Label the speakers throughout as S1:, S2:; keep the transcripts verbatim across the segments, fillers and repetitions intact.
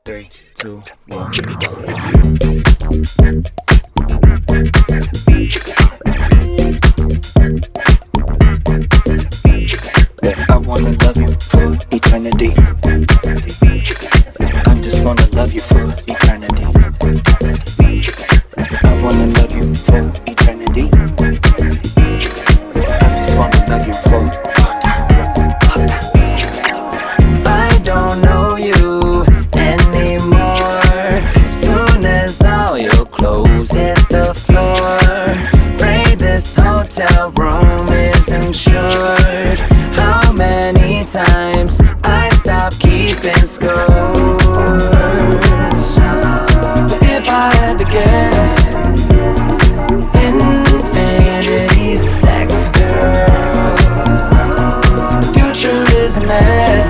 S1: Three, two, one, go. Yeah, I wanna love you for eternity. I just wanna love you for eternity. I wanna love you for eternity. I just wanna love you for all time, all time. I don't know you anymore. Soon as all your clothes hit the floor, pray this hotel room is insured. How many times I stop keeping score? But if I had to guess, infinity sex, girl. The future is a mess.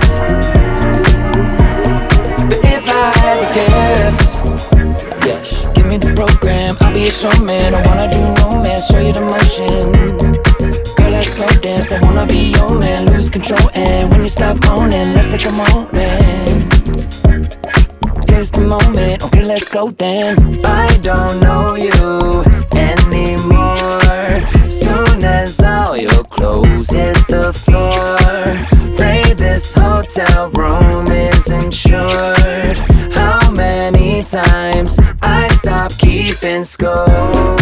S1: But if I had to guess, yes, give me the program, I'll be a showman. I wanna do romance, show you the motion. Girl, let's slow dance, I wanna be your man. Lose control, and when you stop moaning, let's take a moment. Here's the moment, okay, let's go then. I don't know you anymore. Soon as all your clothes hit the floor, pray this hotel room is insured. How many times I stop keeping score?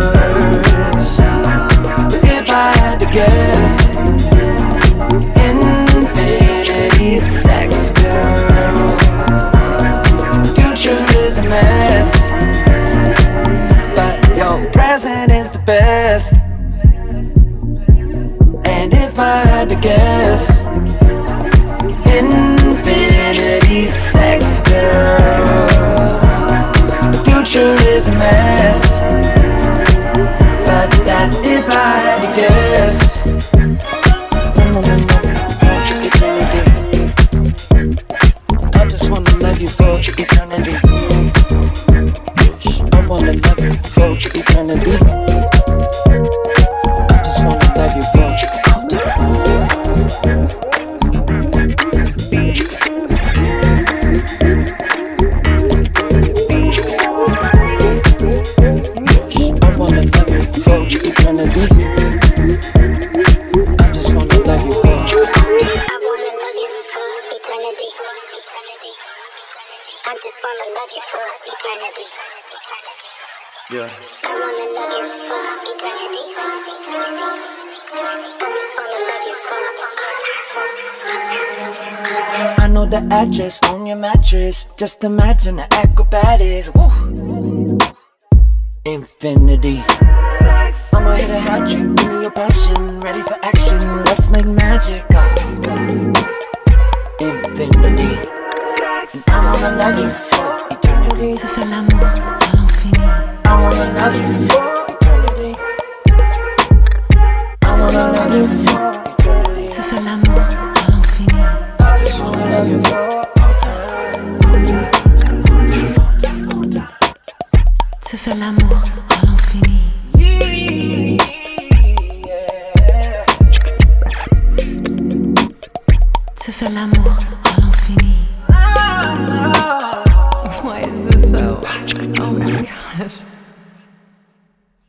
S1: But if I had to guess, infinity sex, girl. The future is a mess, but your present is the best. And if I had to guess, infinity sex, girl. The future is a mess, but that's if I had to guess. I just wanna love you for eternity. I wanna love you for eternity. I just wanna love you for all time. I wanna love you for eternity. I just wanna love you for all time.
S2: I wanna love you for eternity. I just wanna love you for eternity.
S1: Yeah.
S2: I wanna love you for eternity. I just wanna love you for all time.
S1: I know the address on your mattress. Just imagine the acrobatics. Woo. Infinity. I'ma hit a hat trick. Give me your passion. Ready for action. Let's make magic. Infinity. And I wanna love you for eternity.
S3: Se faire l'amour à l'infini.
S1: I wanna love you for eternity. I wanna love you for eternity.
S3: Se faire l'amour à l'infini.
S1: I just wanna love you for all time, all time, all time.
S3: Se faire l'amour à l'infini.
S1: Yeah.
S3: Se faire l'amour